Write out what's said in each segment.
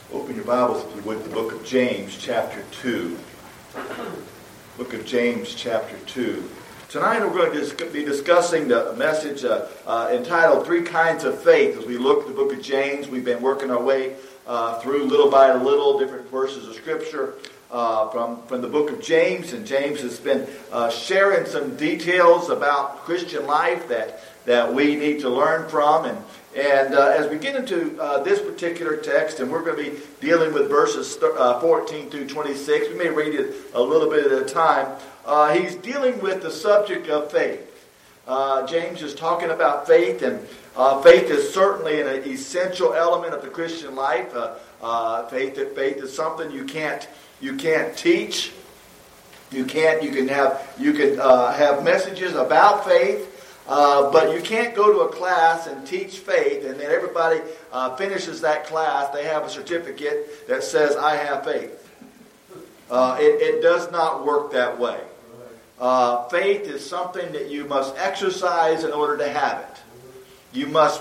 Open your Bibles, if you would, to the book of James, chapter 2. Book of James, chapter 2. Tonight we're going to be discussing the message entitled Three Kinds of Faith. As we look at the book of James, we've been working our way through little by little different verses of Scripture from the book of James. And James has been sharing some details about Christian life that we need to learn from. And as we get into this particular text, and we're going to be dealing with verses 14 through 26, we may read it a little bit at a time. He's dealing with the subject of faith. James is talking about faith, and faith is certainly an essential element of the Christian life. Faith is something you can't teach. You can have messages about faith. But you can't go to a class and teach faith, and then everybody finishes that class. They have a certificate that says, I have faith. It does not work that way. Faith is something that you must exercise in order to have it. You must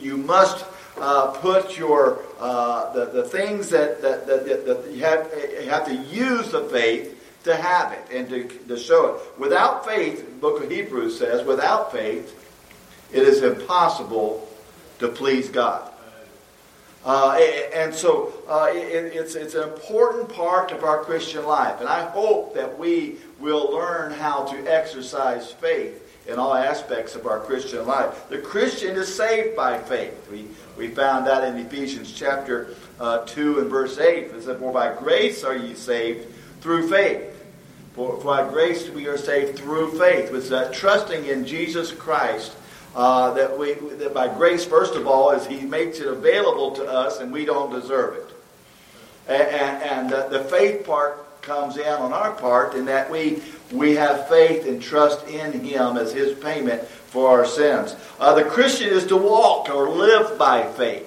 put your the things that you have to use the faith to have it and to show it. Without faith, the book of Hebrews says, without faith, it is impossible to please God. And so it's an important part of our Christian life. And I hope that we will learn how to exercise faith in all aspects of our Christian life. The Christian is saved by faith. We found that in Ephesians chapter 2 and verse 8. It said, for by grace are ye saved through faith. For by grace we are saved through faith. It's that trusting in Jesus Christ that by grace, first of all, is He makes it available to us and we don't deserve it. And the faith part comes in on our part in that we have faith and trust in Him as His payment for our sins. The Christian is to walk or live by faith.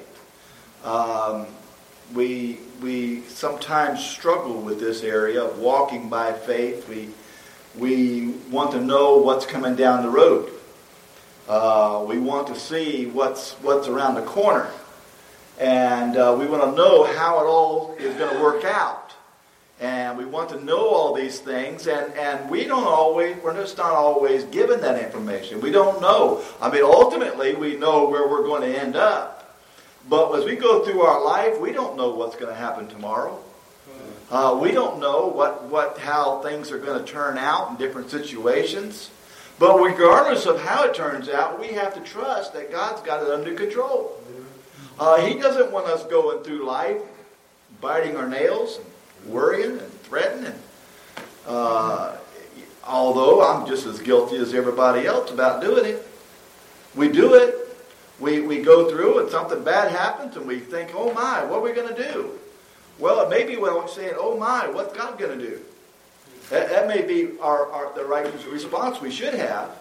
We sometimes struggle with this area of walking by faith. We want to know what's coming down the road. We want to see what's around the corner. And we want to know how it all is going to work out. And we want to know all these things. And we're just not always given that information. We don't know. I mean, ultimately, we know where we're going to end up. But as we go through our life, we don't know what's going to happen tomorrow. We don't know how things are going to turn out in different situations. But regardless of how it turns out, we have to trust that God's got it under control. He doesn't want us going through life biting our nails, and worrying and threatening. Although I'm just as guilty as everybody else about doing it. We do it. We go through and something bad happens and we think, oh my, what are we going to do? Well, it may be what I'm saying, oh my, what's God going to do? That may be the right response we should have.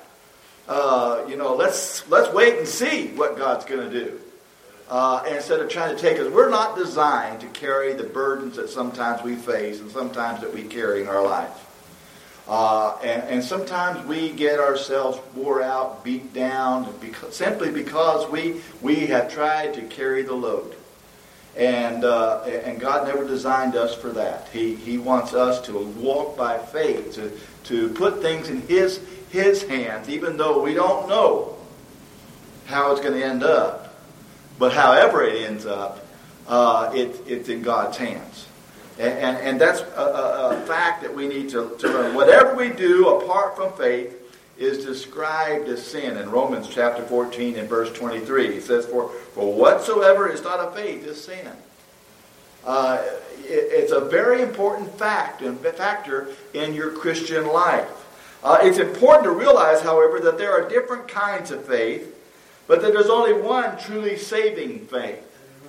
Let's wait and see what God's going to do. Instead of trying to take us, we're not designed to carry the burdens that sometimes we face and sometimes that we carry in our life. And sometimes we get ourselves wore out, beat down, simply because we have tried to carry the load. And God never designed us for that. He wants us to walk by faith, to put things in His hands, even though we don't know how it's going to end up. But however it ends up, it's in God's hands. And that's a fact that we need to learn. Whatever we do apart from faith is described as sin. In Romans chapter 14 and verse 23, it says, For whatsoever is not of faith is sin. It's a very important factor in your Christian life. It's important to realize, however, that there are different kinds of faith, but that there's only one truly saving faith.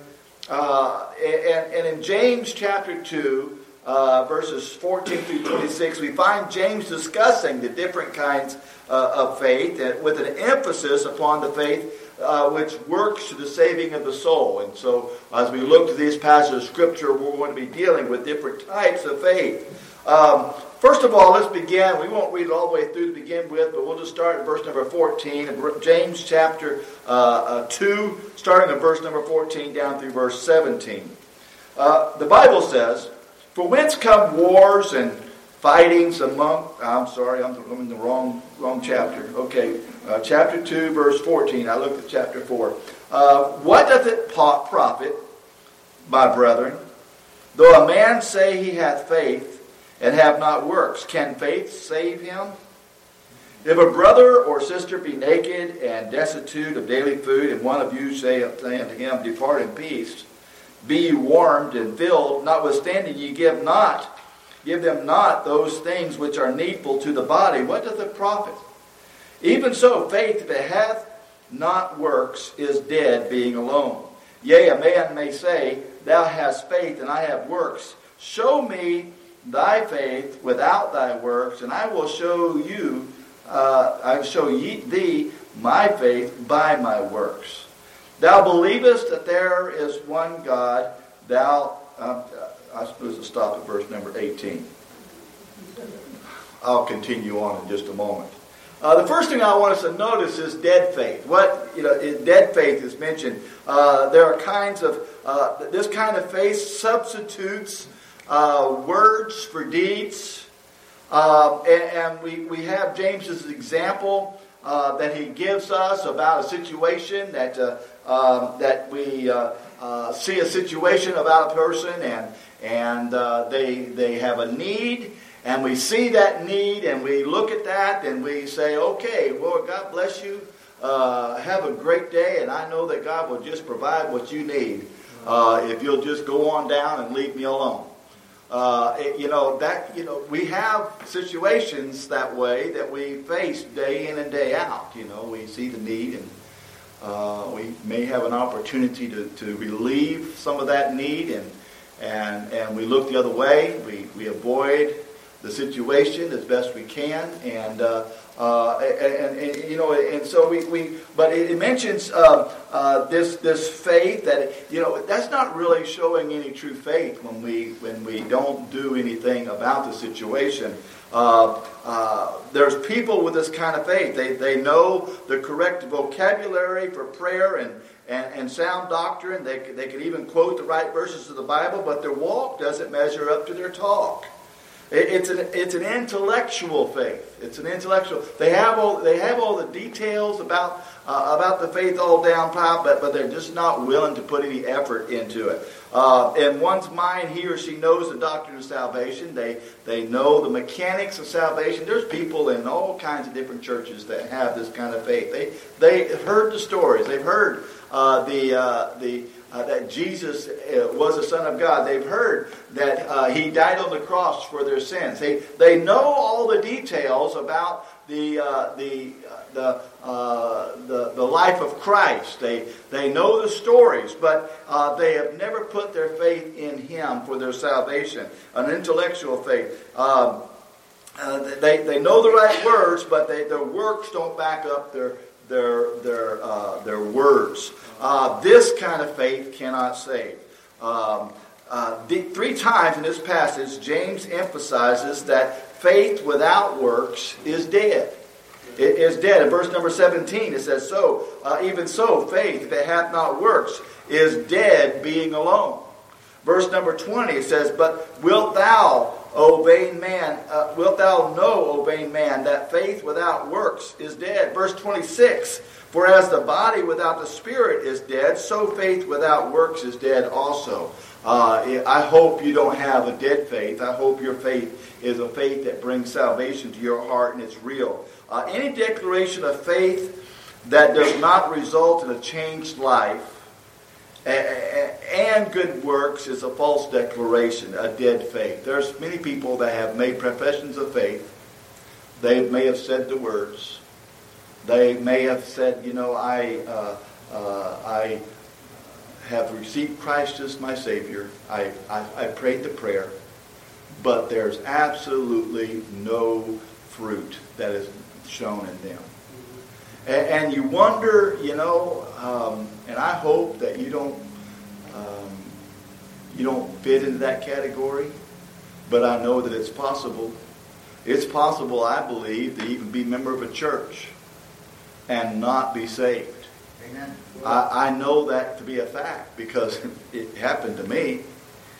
And in James chapter 2, verses 14 through 26, we find James discussing the different kinds of faith with an emphasis upon the faith which works to the saving of the soul. And so as we look to these passages of Scripture, we're going to be dealing with different types of faith. First of all, let's begin. We won't read it all the way through to begin with, but we'll just start at verse number 14. James chapter 2, starting at verse number 14 down through verse 17. The Bible says, "For whence come wars and fightings among..." I'm sorry, I'm in the wrong chapter. Okay, chapter 2, verse 14. I looked at chapter 4. "What doth it profit, my brethren, though a man say he hath faith, and have not works? Can faith save him? If a brother or sister be naked and destitute of daily food, and one of you say unto him, Depart in peace, be ye warmed and filled, notwithstanding ye give them not those things which are needful to the body, what doth it profit? Even so, faith, if it hath not works, is dead, being alone. Yea, a man may say, Thou hast faith, and I have works. Show me thy faith without thy works, and I will show thee my faith by my works. Thou believest that there is one God, I'm supposed to stop at verse number 18. I'll continue on in just a moment. The first thing I want us to notice is dead faith. Dead faith is mentioned. There are kinds of this kind of faith substitutes words for deeds, and we have James's example that he gives us about a situation that we see a situation about a person and they have a need. And we see that need, and we look at that, and we say, okay, Lord, God bless you. Have a great day, and I know that God will just provide what you need if you'll just go on down and leave me alone. We have situations that way that we face day in and day out. We see the need, and we may have an opportunity to relieve some of that need, and we look the other way. We avoid the situation as best we can, and so we. But it mentions this faith that that's not really showing any true faith when we don't do anything about the situation. There's people with this kind of faith. They know the correct vocabulary for prayer and sound doctrine. They can even quote the right verses of the Bible, but their walk doesn't measure up to their talk. It's an intellectual faith. It's an intellectual. They have all the details about the faith all down pat, but they're just not willing to put any effort into it. In one's mind, he or she knows the doctrine of salvation. They know the mechanics of salvation. There's people in all kinds of different churches that have this kind of faith. They've heard the stories. They've heard that Jesus was the Son of God. They've heard that He died on the cross for their sins. They know all the details about the life of Christ. They know the stories, but they have never put their faith in Him for their salvation. An intellectual faith. They know the right words, but their works don't back up their words. This kind of faith cannot save. 3 times in this passage, James emphasizes that faith without works is dead. It is dead. In verse number 17, it says, "So, even so, faith that hath not works is dead, being alone." Verse number 20, it says, "But wilt thou, O vain man, wilt thou know, O vain man, that faith without works is dead?" Verse 26, "For as the body without the spirit is dead, so faith without works is dead also." I hope you don't have a dead faith. I hope your faith is a faith that brings salvation to your heart and it's real. Any declaration of faith that does not result in a changed life and good works is a false declaration, a dead faith. There's many people that have made professions of faith. They may have said the words. They may have said, I have received Christ as my Savior. I prayed the prayer. But there's absolutely no fruit that is shown in them. And you wonder, and I hope that you don't fit into that category, but I know that it's possible. It's possible, I believe, to even be a member of a church and not be saved. Amen. I know that to be a fact because it happened to me.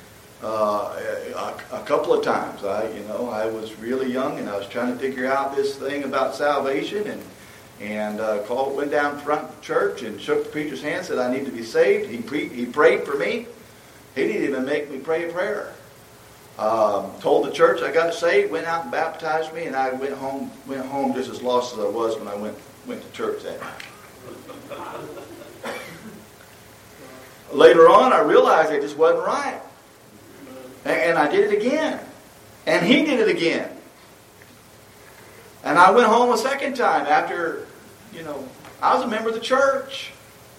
a couple of times. I was really young and I was trying to figure out this thing about salvation, and went down front of the church and shook the preacher's hand, said I need to be saved. He prayed for me. He didn't even make me pray a prayer. Told the church I got saved, went out and baptized me, and I went home just as lost as I was when I went to church that night. Later on, I realized it just wasn't right. And I did it again. And he did it again. And I went home a second time after, I was a member of the church.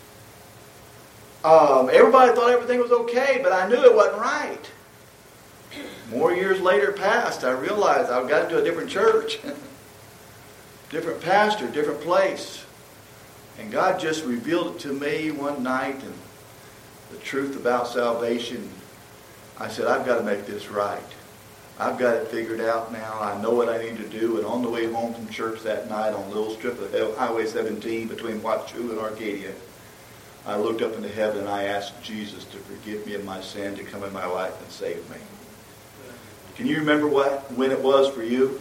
Everybody thought everything was okay, but I knew it wasn't right. More years later passed, I realized I got into a different church. Different pastor, different place. And God just revealed it to me one night, and the truth about salvation. I said, I've got to make this right. I've got it figured out now. I know what I need to do. And on the way home from church that night on a little strip of Highway 17 between Washougal and Arcadia, I looked up into heaven and I asked Jesus to forgive me of my sin, to come in my life and save me. Can you remember when it was for you?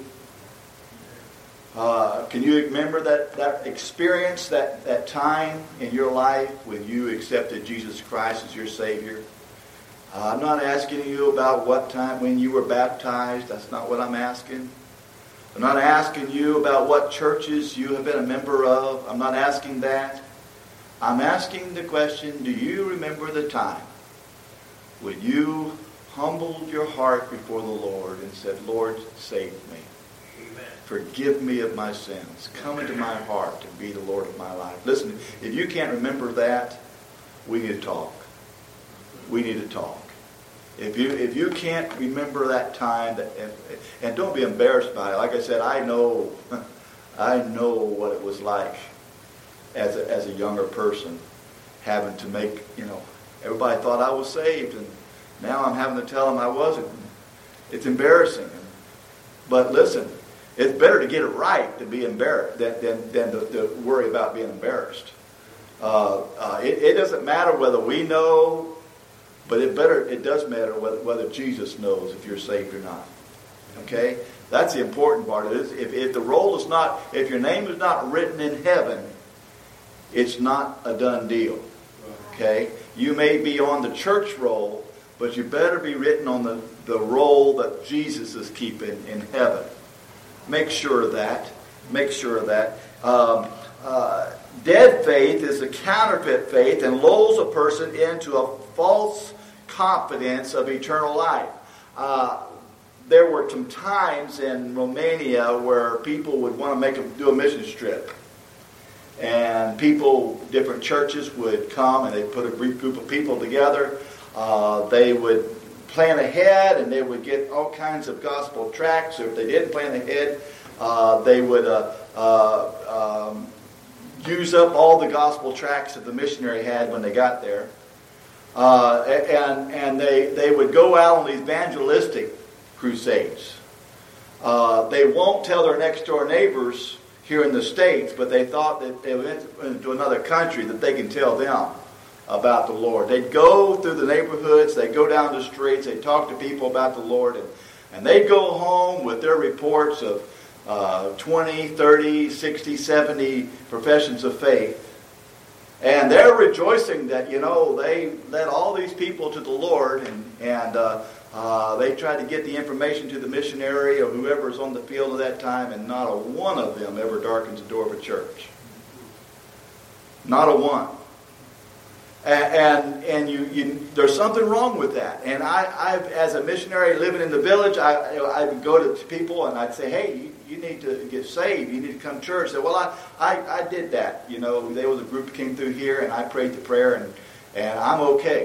Can you remember that experience, that time in your life when you accepted Jesus Christ as your Savior? I'm not asking you about what time when you were baptized. That's not what I'm asking. I'm not asking you about what churches you have been a member of. I'm not asking that. I'm asking the question, do you remember the time when you humbled your heart before the Lord and said, Lord, save me. Amen. Forgive me of my sins. Come into my heart and be the Lord of my life. Listen, if you can't remember that, we need to talk. We need to talk. If you can't remember that time, and don't be embarrassed by it. Like I said, I know what it was like as a younger person, having to make, everybody thought I was saved, and now I'm having to tell them I wasn't. It's embarrassing. But listen, it's better to get it right to be embarrassed than to worry about being embarrassed. It doesn't matter whether we know, but it does matter whether Jesus knows if you're saved or not. Okay? That's the important part of this. If the roll is not, if your name is not written in heaven, it's not a done deal. Okay? You may be on the church roll, but you better be written on the roll that Jesus is keeping in heaven. Make sure of that. Make sure of that. Dead faith is a counterfeit faith and lulls a person into a false confidence of eternal life. There were some times in Romania where people would want to do a mission trip. And different churches would come and they'd put a group of people together. They would plan ahead and they would get all kinds of gospel tracts. Or if they didn't plan ahead, they would use up all the gospel tracts that the missionary had when they got there. And they would go out on these evangelistic crusades. They won't tell their next door neighbors here in the States, but they thought that they went into another country that they can tell them about the Lord. They'd go through the neighborhoods, they'd go down the streets, they'd talk to people about the Lord, and they'd go home with their reports of 20, 30, 60, 70 professions of faith. And they're rejoicing that, they led all these people to the Lord, and they tried to get the information to the missionary or whoever's on the field at that time, and not a one of them ever darkens the door of a church. Not a one. And you there's something wrong with that. And I as a missionary living in the village, I would go to people and I'd say, hey, you need to get saved. You need to come to church. They said, well, I did that. There was a group that came through here and I prayed the prayer and I'm okay.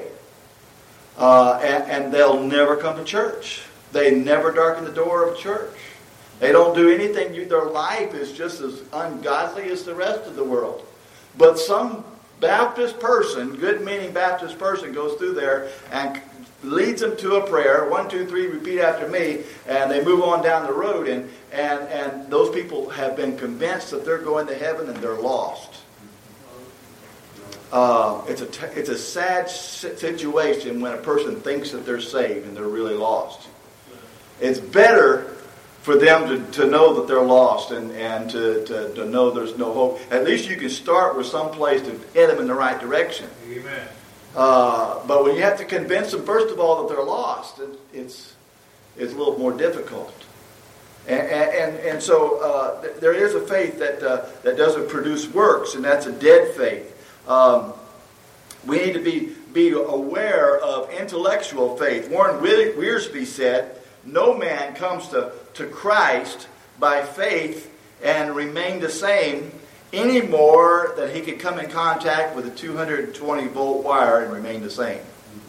And they'll never come to church. They never darken the door of church. They don't do anything. Their life is just as ungodly as the rest of the world. But some Baptist person, good-meaning Baptist person, goes through there and leads them to a prayer. 1, 2, 3, repeat after me, and they move on down the road. And those people have been convinced that they're going to heaven and they're lost. It's a sad situation when a person thinks that they're saved and they're really lost. It's better for them to know that they're lost and to know there's no hope. At least you can start with some place to head them in the right direction. Amen. But when you have to convince them, first of all, that they're lost, it's a little more difficult. And so there is a faith that doesn't produce works, and that's a dead faith. We need to be aware of intellectual faith. Warren Wiersbe said, "No man comes to Christ by faith and remain the same any more than he could come in contact with a 220-volt wire and remain the same."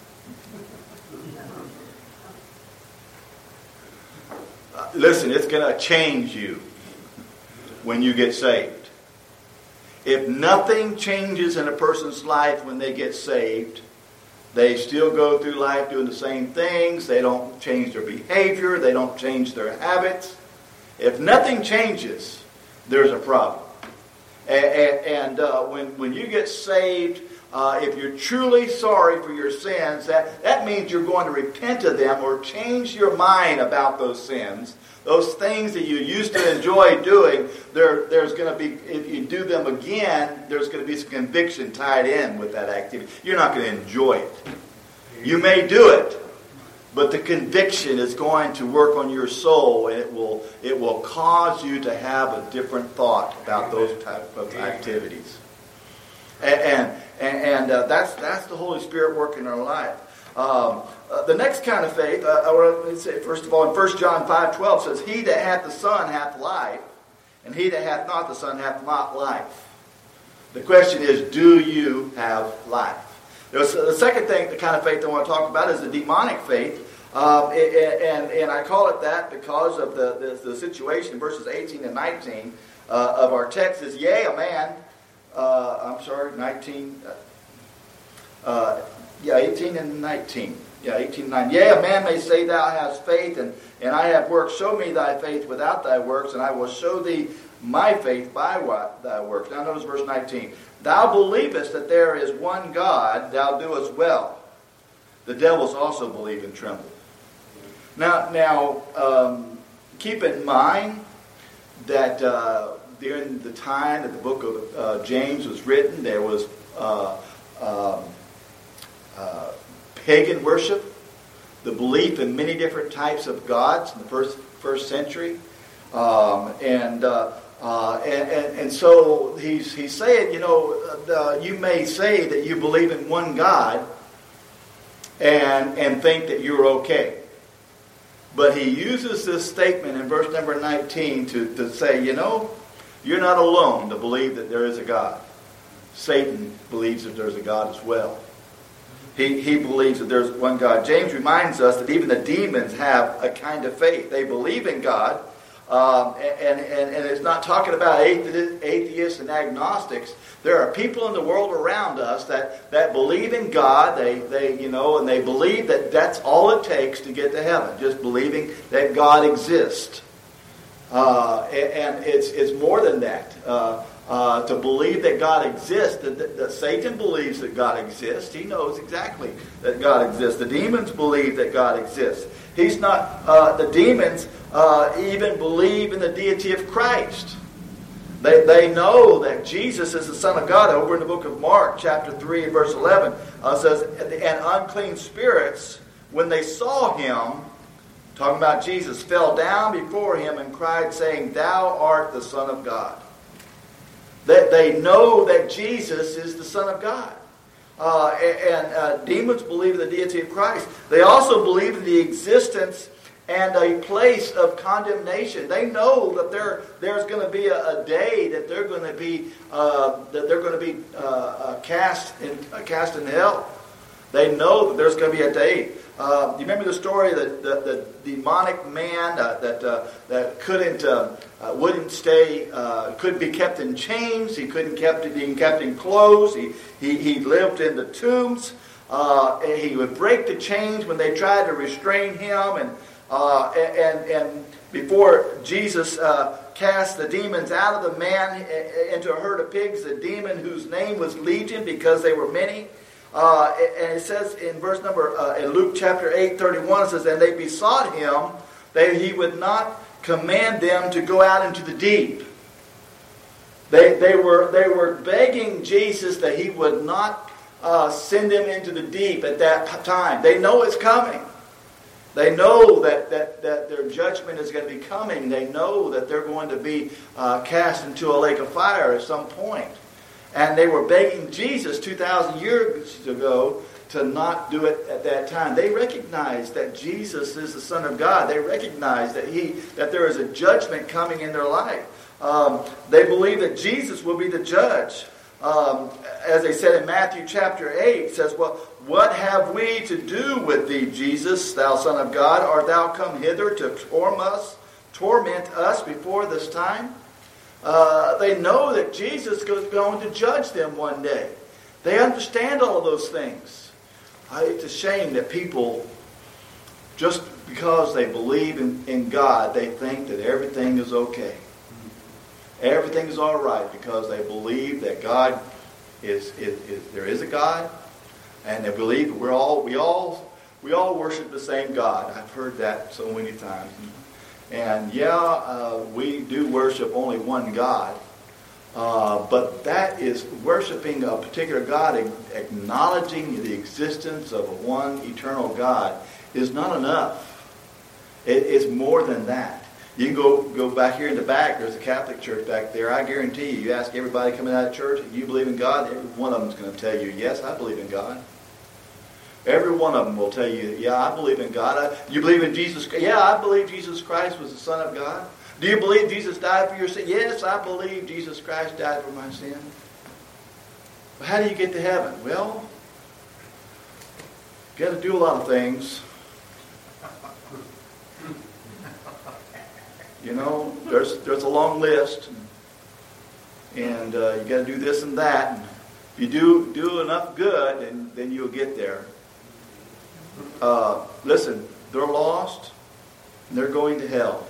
Listen, it's going to change you when you get saved. If nothing changes in a person's life when they get saved, they still go through life doing the same things. They don't change their behavior. They don't change their habits. If nothing changes, there's a problem. And when you get saved, if you're truly sorry for your sins, that means you're going to repent of them or change your mind about those sins. Those things that you used to enjoy doing, there's going to be, if you do them again, there's going to be some conviction tied in with that activity. You're not going to enjoy it. You may do it, but the conviction is going to work on your soul, and it will cause you to have a different thought about those type of activities. And that's the Holy Spirit working in our life. The next kind of faith, let's say, first of all, in 1 John 5:12 says, "He that hath the Son hath life, and he that hath not the Son hath not life." The question is, do you have life? The second thing, the kind of faith I want to talk about is the demonic faith. And I call it that because of the situation in verses 18 and 19 of our text is, yea, a man, 19, 18 and 19. 18 and 9. Yea, a man may say, thou hast faith, and I have works. Show me thy faith without thy works, and I will show thee my faith by thy works. Now notice verse 19. Thou believest that there is one God, thou doest well. The devils also believe and tremble. Now, keep in mind that during the time that the book of James was written, there was pagan worship, the belief in many different types of gods in the first century, and so he's saying, you may say that you believe in one God and think that you're okay. But he uses this statement in verse number 19 to say, you're not alone to believe that there is a God. Satan believes that there's a God as well. He believes that there's one God. James reminds us that even the demons have a kind of faith. They believe in God. And it's not talking about atheists and agnostics. There are people in the world around us that believe in God. They and they believe that that's all it takes to get to heaven. Just believing that God exists. And it's more than that. To believe that God exists, that Satan believes that God exists. He knows exactly that God exists. The demons believe that God exists. He's not. The demons even believe in the deity of Christ. They know that Jesus is the Son of God. Over in the book of Mark, chapter 3, and verse 11, says, "And unclean spirits, when they saw him," talking about Jesus, "fell down before him and cried, saying, Thou art the Son of God." That they know that Jesus is the Son of God. And demons believe in the deity of Christ. They also believe in the existence and a place of condemnation. They know that there's going to be a day that they're going to be cast in hell. They know that there's going to be a day. You remember the story that the demonic man that couldn't be kept in chains. He couldn't be kept in clothes. He lived in the tombs. He would break the chains when they tried to restrain him, And before Jesus cast the demons out of the man into a herd of pigs, the demon whose name was Legion because they were many. And it says in verse number, in Luke chapter 8:31, it says, and they besought him that he would not command them to go out into the deep. They were begging Jesus that he would not send them into the deep at that time. They know it's coming. They know that their judgment is going to be coming. They know that they're going to be cast into a lake of fire at some point. And they were begging Jesus 2,000 years ago to not do it at that time. They recognize that Jesus is the Son of God. They recognize that there is a judgment coming in their life. They believe that Jesus will be the judge. As they said in Matthew chapter 8, it says, well, what have we to do with thee, Jesus, thou Son of God? Art thou come hither to torment us before this time? They know that Jesus is going to judge them one day. They understand all of those things. It's a shame that people, just because they believe in God, they think that everything is okay. Everything is all right because they believe that God is there is a God, and they believe we all worship the same God. I've heard that so many times. And we do worship only one God. But that is worshiping a particular God, acknowledging the existence of a one eternal God is not enough. It's more than that. You can go back here in the back. There's a Catholic church back there. I guarantee you ask everybody coming out of church, you believe in God? Every one of them is going to tell you, yes, I believe in God. Every one of them will tell you, yeah, I believe in God. You believe in Jesus? Yeah, I believe Jesus Christ was the Son of God. Do you believe Jesus died for your sin? Yes, I believe Jesus Christ died for my sin. Well, how do you get to heaven? Well, you got to do a lot of things. You know, there's a long list, and you got to do this and that. And if you do enough good, then you'll get there. Listen, they're lost, and they're going to hell.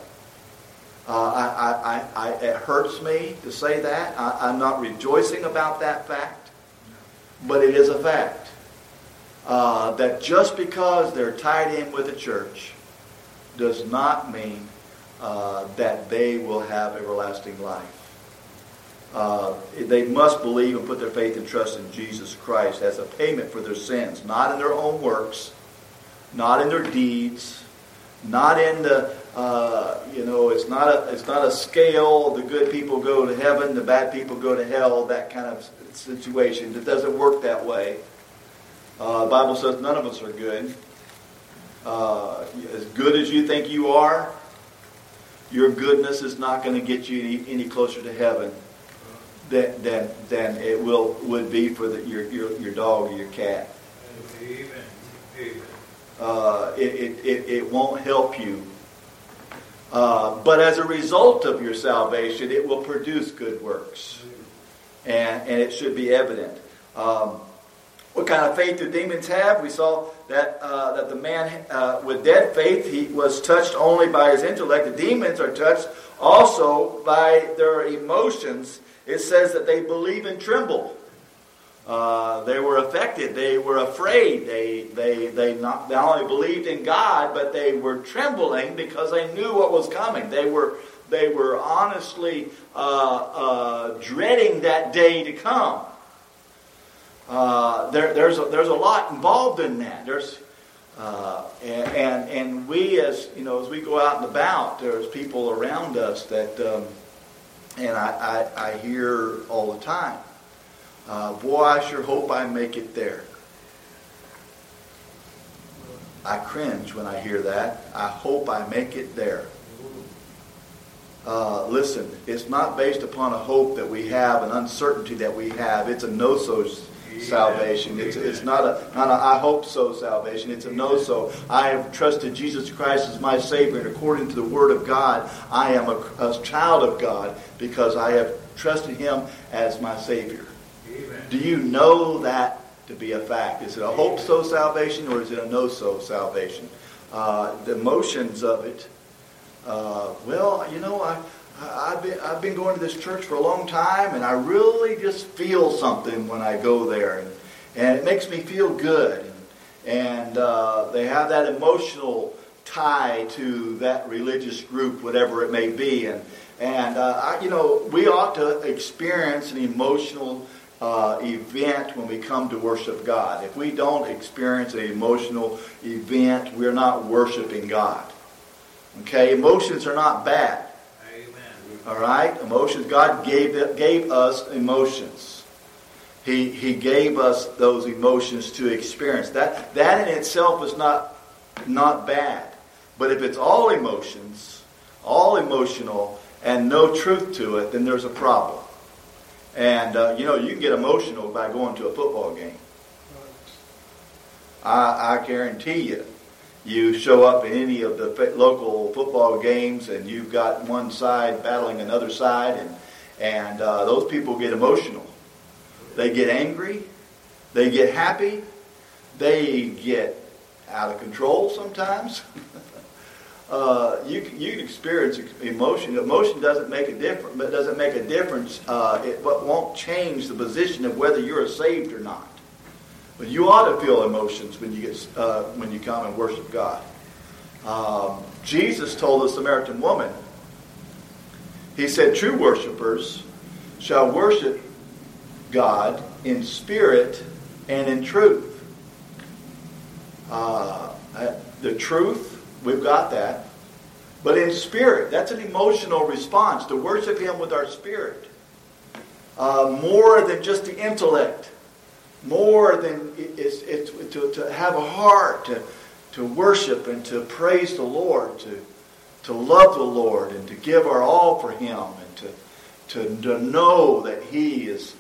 It hurts me to say that. I'm not rejoicing about that fact, but it is a fact that just because they're tied in with a church does not mean that they will have everlasting life. They must believe and put their faith and trust in Jesus Christ as a payment for their sins, not in their own works, not in their deeds, not in the it's not a scale. The good people go to heaven, the bad people go to hell. That kind of situation. It doesn't work that way. The Bible says none of us are good. As good as you think you are, your goodness is not going to get you any closer to heaven than it would be for your dog or your cat. Amen. It won't help you. But as a result of your salvation, it will produce good works. And it should be evident. What kind of faith do demons have? We saw that the man with dead faith, he was touched only by his intellect. The demons are touched also by their emotions. It says that they believe and tremble. They were affected. They were afraid. They not only believed in God, but they were trembling because they knew what was coming. They were honestly dreading that day to come. There's a lot involved in that. And we as we go out and about, there's people around us that, and I hear all the time. Boy, I sure hope I make it there. I cringe when I hear that. I hope I make it there. Listen, it's not based upon a hope that we have, an uncertainty that we have. It's a no-so salvation. It's not a I hope so salvation. It's a no-so. I have trusted Jesus Christ as my Savior, and according to the Word of God, I am a child of God because I have trusted Him as my Savior. Amen. Do you know that to be a fact? Is it a hope-so salvation or is it a no-so salvation? the emotions of it. I've been going to this church for a long time, and I really just feel something when I go there, and it makes me feel good. And they have that emotional tie to that religious group, whatever it may be, and we ought to experience an emotional event when we come to worship God. If we don't experience an emotional event, we're not worshiping God. Okay, emotions are not bad. Amen. All right, emotions. God gave us emotions. He gave us those emotions to experience. That in itself is not bad. But if it's all emotions, all emotional, and no truth to it, then there's a problem. And you can get emotional by going to a football game. I guarantee you. You show up in any of the local football games, and you've got one side battling another side, and those people get emotional. They get angry. They get happy. They get out of control sometimes. You can experience emotion. Emotion doesn't make a difference, but doesn't make a difference. It won't change the position of whether you're saved or not. But you ought to feel emotions when you come and worship God. Jesus told the Samaritan woman, he said, "True worshipers shall worship God in spirit and in truth." The truth, we've got that. But in spirit, that's an emotional response, to worship Him with our spirit. More than just the intellect. More than it's to have a heart to worship and to praise the Lord, to love the Lord and to give our all for Him, and to know that He is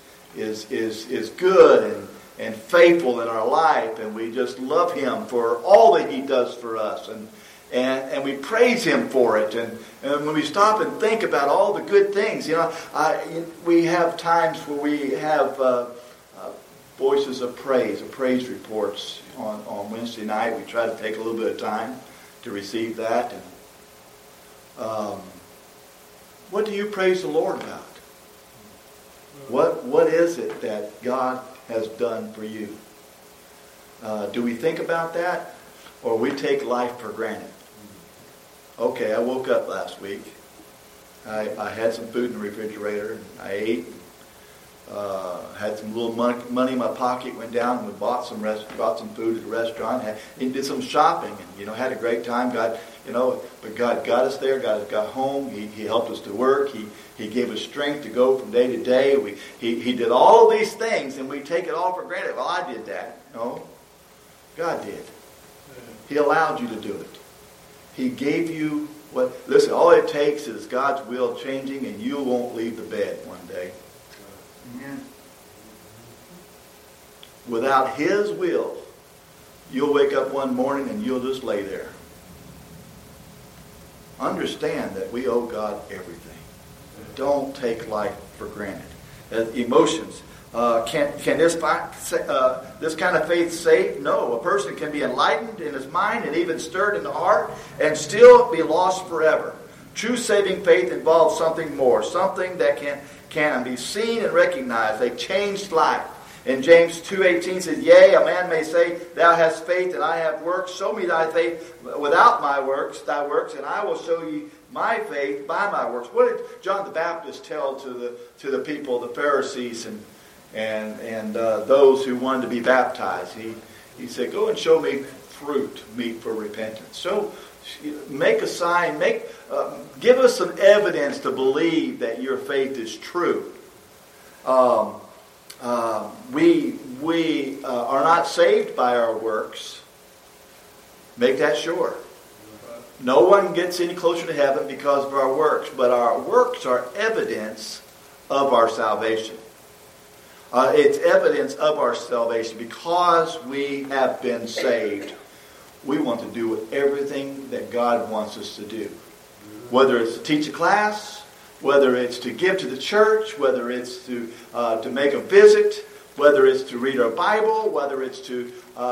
good and faithful in our life, and we just love Him for all that He does for us, and we praise Him for it. And when we stop and think about all the good things, we have times where we have voices of praise reports on Wednesday night. We try to take a little bit of time to receive that. And what do you praise the Lord about? What is it that God has done for you? Do we think about that, or we take life for granted? Okay, I woke up last week. I had some food in the refrigerator, and I ate. Had some little money in my pocket. Went down and we bought some food at the restaurant. And did some shopping, and had a great time. But God got us there. God got home. He helped us to work. He gave us strength to go from day to day. He did all of these things, and we take it all for granted. Well, I did that. No, God did. He allowed you to do it. He gave you what. Listen, all it takes is God's will changing, and you won't leave the bed one day. Amen. Without His will, you'll wake up one morning and you'll just lay there. Understand that we owe God everything. Don't take life for granted. Emotions. Can this kind of faith save? No. A person can be enlightened in his mind and even stirred in the heart and still be lost forever. True saving faith involves something more, something that can be seen and recognized, a changed life. In James 2:18 says, "Yea, a man may say, Thou hast faith and I have works. Show me thy faith without thy works, and I will show you my faith by my works." What did John the Baptist tell to the people, the Pharisees and those who wanted to be baptized? He said, "Go and show me fruit meet for repentance." So make a sign, give us some evidence to believe that your faith is true. We are not saved by our works. Make that sure. No one gets any closer to heaven because of our works, but our works are evidence of our salvation. It's evidence of our salvation because we have been saved. We want to do everything that God wants us to do. Whether it's to teach a class, whether it's to give to the church, whether it's to make a visit, whether it's to read our Bible, whether it's to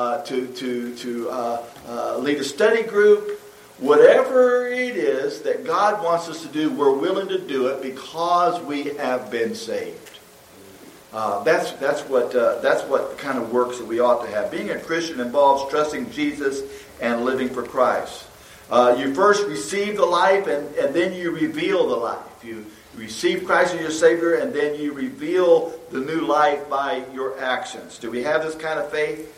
lead a study group, whatever it is that God wants us to do, we're willing to do it because we have been saved. That's what kind of works that we ought to have. Being a Christian involves trusting Jesus and living for Christ. You first receive the life, and then you reveal the life. You receive Christ as your Savior, and then you reveal the new life by your actions. Do we have this kind of faith?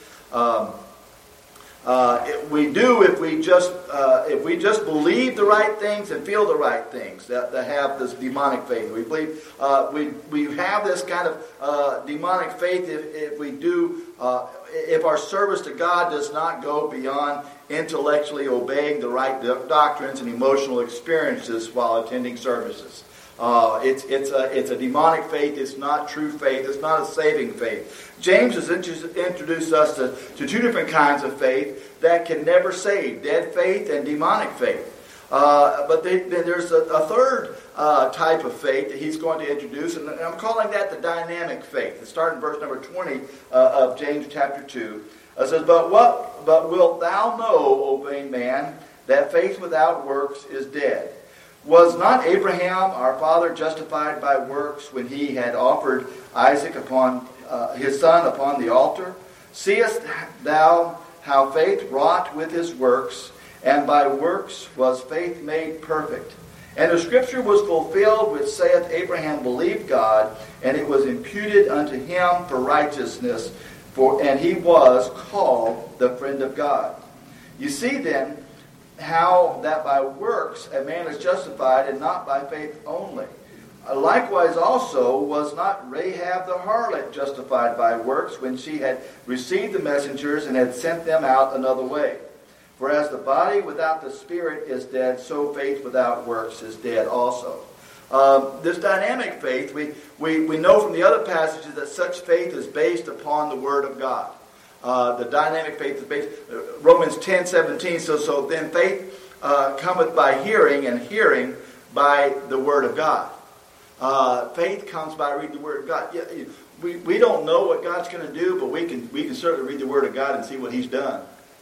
We do if we just believe the right things and feel the right things that have this demonic faith. We believe we have this kind of demonic faith if our service to God does not go beyond intellectually obeying the right doctrines and emotional experiences while attending services. It's a demonic faith. It's not true faith. It's not a saving faith. James has introduced us to two different kinds of faith that can never save: dead faith and demonic faith. But then there's a third type of faith that he's going to introduce, and I'm calling that the dynamic faith. It starts in verse number 20 of James chapter 2. It says, But wilt thou know, O vain man, that faith without works is dead? Was not Abraham our father justified by works when he had offered Isaac upon his son upon the altar? Seest thou how faith wrought with his works, and by works was faith made perfect? And the scripture was fulfilled which saith, Abraham believed God, and it was imputed unto him for righteousness, and he was called the friend of God. You see then how that by works a man is justified, and not by faith only. Likewise also was not Rahab the harlot justified by works when she had received the messengers and had sent them out another way. For as the body without the spirit is dead, so faith without works is dead also. This dynamic faith, we know from the other passages that such faith is based upon the Word of God. The dynamic faith is based, Romans 10:17, so then faith cometh by hearing, and hearing by the Word of God. Faith comes by reading the Word of God. We don't know what God's going to do, but we can certainly read the Word of God and see what He's done.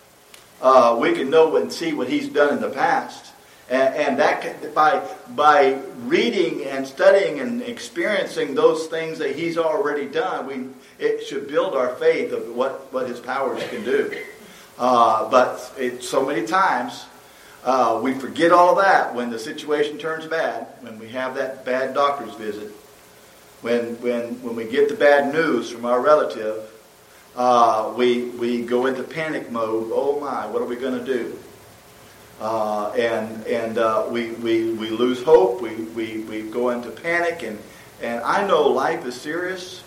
We can know and see what He's done in the past. And that can, by reading and studying and experiencing those things that He's already done, it should build our faith of what His powers can do. But so many times we forget all of that when the situation turns bad, when we have that bad doctor's visit, when we get the bad news from our relative, we go into panic mode. Oh my, what are we going to do? We lose hope. We go into panic, and I know life is serious.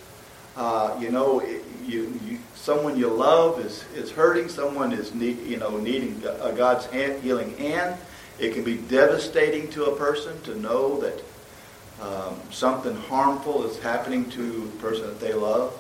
Someone you love is hurting. Someone is needing God's healing hand. It can be devastating to a person to know that something harmful is happening to the person that they love.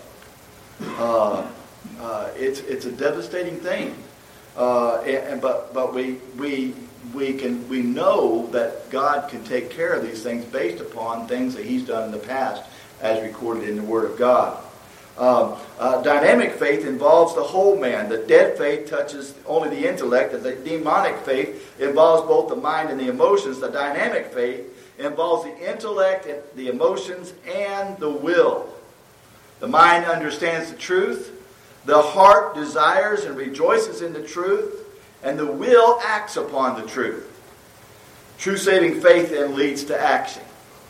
It's a devastating thing. But we know that God can take care of these things based upon things that He's done in the past, as recorded in the Word of God. Dynamic faith involves the whole man. The dead faith touches only the intellect. The demonic faith involves both the mind and the emotions. The dynamic faith involves the intellect, the emotions, and the will. The mind understands the truth. The heart desires and rejoices in the truth, and the will acts upon the truth. True saving faith then leads to action.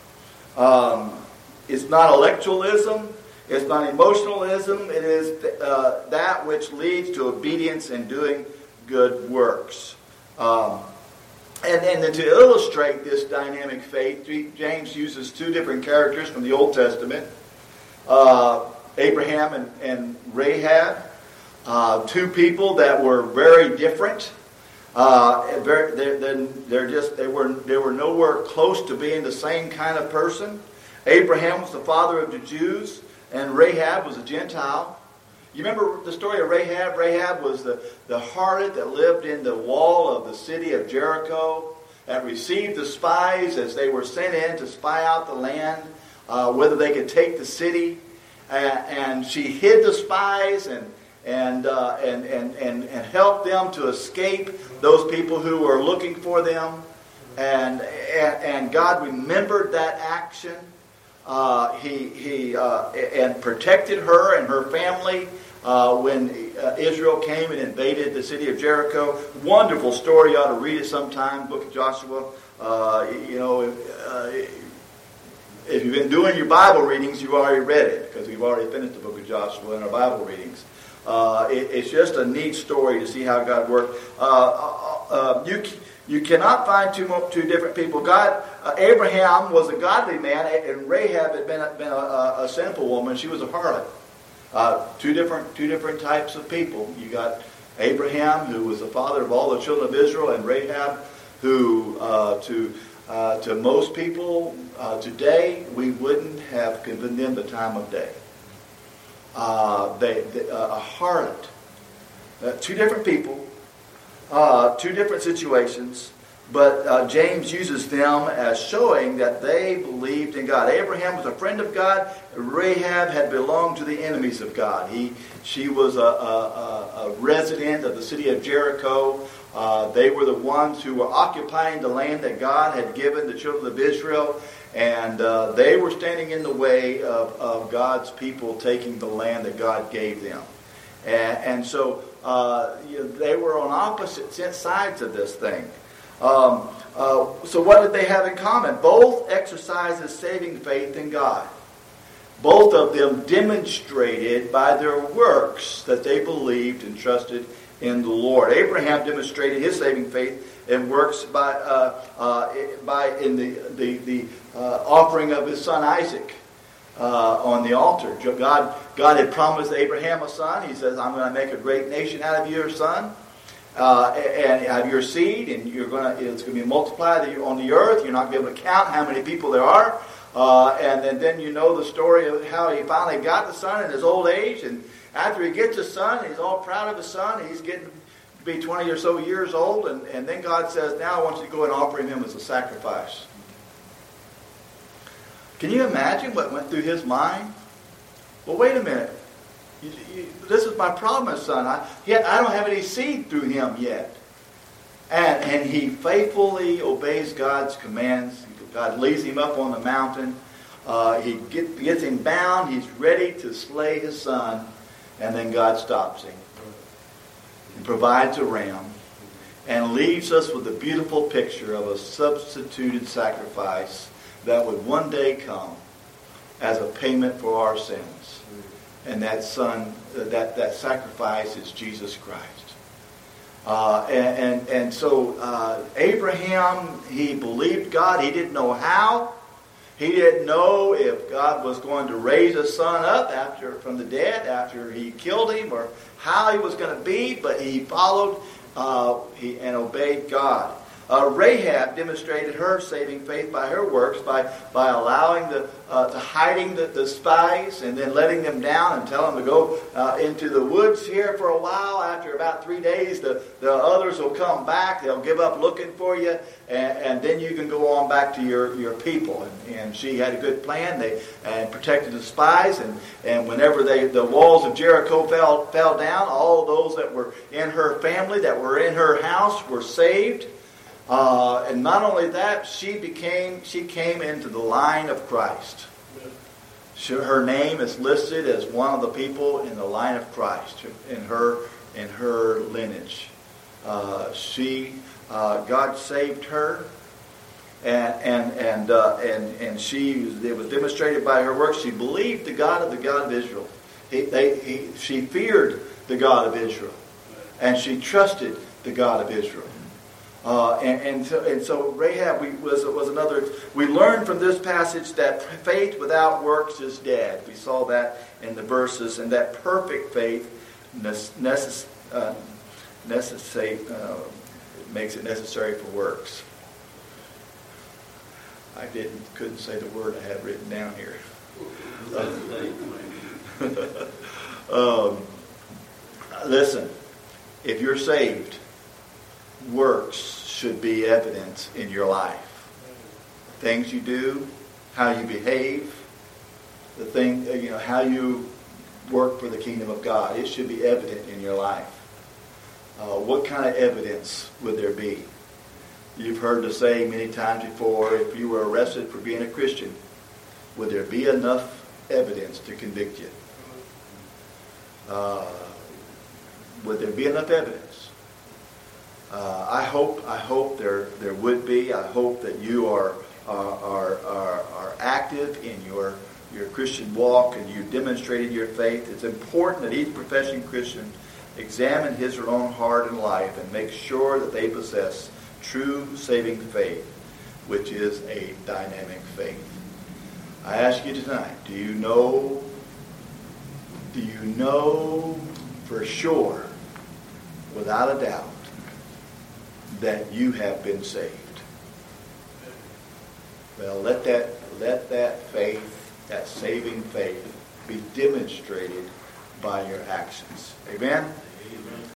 It's not intellectualism. It's not emotionalism. It is that which leads to obedience and doing good works. And then to illustrate this dynamic faith, James uses two different characters from the Old Testament. Abraham and Rahab, two people that were very different. They were nowhere close to being the same kind of person. Abraham was the father of the Jews, and Rahab was a Gentile. You remember the story of Rahab? Rahab was the harlot that lived in the wall of the city of Jericho, that received the spies as they were sent in to spy out the land, whether they could take the city. and she hid the spies and helped them to escape those people who were looking for them. And God remembered that action. He protected her and her family when Israel came and invaded the city of Jericho. Wonderful story. You ought to read it sometime. Book of Joshua. If you've been doing your Bible readings, you've already read it because we've already finished the book of Joshua in our Bible readings. It's just a neat story to see how God worked. You cannot find two different people. Abraham was a godly man, and Rahab had been a sinful woman. She was a harlot. Two different types of people. You got Abraham, who was the father of all the children of Israel, and Rahab, who to most people today we wouldn't have given them the time of day. A harlot. Two different people. Two different situations, but James uses them as showing that they believed in God. Abraham was a friend of God. Rahab had belonged to the enemies of God. She was a resident of the city of Jericho. They were the ones who were occupying the land that God had given the children of Israel, and they were standing in the way of God's people taking the land that God gave them. And so they were on opposite sides of this thing. So what did they have in common? Both exercised a saving faith in God. Both of them demonstrated by their works that they believed and trusted in the Lord. Abraham demonstrated his saving faith and works by the offering of his son Isaac. On the altar. God had promised Abraham a son. He says, I'm going to make a great nation out of your son and out of your seed, and it's going to be multiplied on the earth. You're not going to be able to count how many people there are. And then you know the story of how he finally got the son in his old age. And after he gets his son, he's all proud of his son. He's getting to be 20 or so years old. And then God says, now I want you to go and offer him as a sacrifice. Can you imagine what went through his mind? Well, wait a minute. This is my promised son. I don't have any seed through him yet. And he faithfully obeys God's commands. God leads him up on the mountain. He gets him bound. He's ready to slay his son. And then God stops him and provides a ram and leaves us with a beautiful picture of a substituted sacrifice that would one day come as a payment for our sins. And that son, that sacrifice is Jesus Christ. So Abraham, he believed God. He didn't know how. He didn't know if God was going to raise his son up from the dead after he killed him, or how he was going to be, but he followed and obeyed God. Rahab demonstrated her saving faith by her works, by allowing hiding the spies and then letting them down and telling them to go into the woods here for a while. After about 3 days, the others will come back. They'll give up looking for you, and then you can go on back to your people. And she had a good plan. And protected the spies, and whenever the walls of Jericho fell down, all those that were in her family, that were in her house, were saved. And not only that, she came into the line of Christ. Her name is listed as one of the people in the line of Christ in her lineage. God saved her, and it was demonstrated by her works. She believed the God of Israel. She feared the God of Israel, and she trusted the God of Israel. So Rahab was another. We learn from this passage that faith without works is dead. We saw that in the verses, and that perfect faith makes it necessary for works. I couldn't say the word I had written down here. Listen, if you're saved, works should be evidence in your life. Things you do, how you behave, the thing, how you work for the kingdom of God. It should be evident in your life. What kind of evidence would there be? You've heard the saying many times before, if you were arrested for being a Christian, would there be enough evidence to convict you? Would there be enough evidence? I hope there would be. I hope that you are active in your Christian walk and you demonstrated your faith. It's important that each professing Christian examine his or her own heart and life and make sure that they possess true saving faith, which is a dynamic faith. I ask you tonight, do you know for sure, without a doubt, that you have been saved? Well, let that faith, that saving faith, be demonstrated by your actions. Amen?